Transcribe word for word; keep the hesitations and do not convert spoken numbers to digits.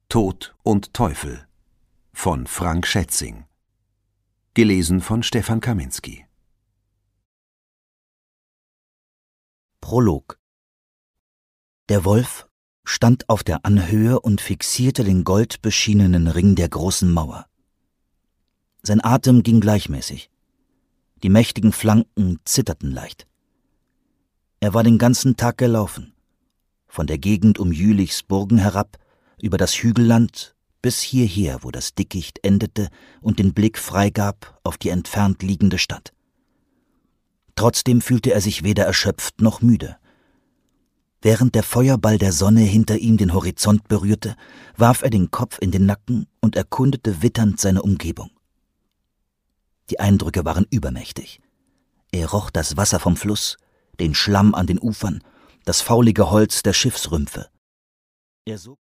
Tod und Teufel von Frank Schätzing. Gelesen von Stefan Kaminski. Prolog. Der Wolf stand auf der Anhöhe und fixierte den goldbeschienenen Ring der großen Mauer. Sein Atem ging gleichmäßig. Die mächtigen Flanken zitterten leicht. Er war den ganzen Tag gelaufen, von der Gegend um Jülichs Burgen herab, über das Hügelland bis hierher, wo das Dickicht endete und den Blick freigab auf die entfernt liegende Stadt. Trotzdem fühlte er sich weder erschöpft noch müde. Während der Feuerball der Sonne hinter ihm den Horizont berührte, warf er den Kopf in den Nacken und erkundete witternd seine Umgebung. Die Eindrücke waren übermächtig. Er roch das Wasser vom Fluss, den Schlamm an den Ufern, das faulige Holz der Schiffsrümpfe. Er sog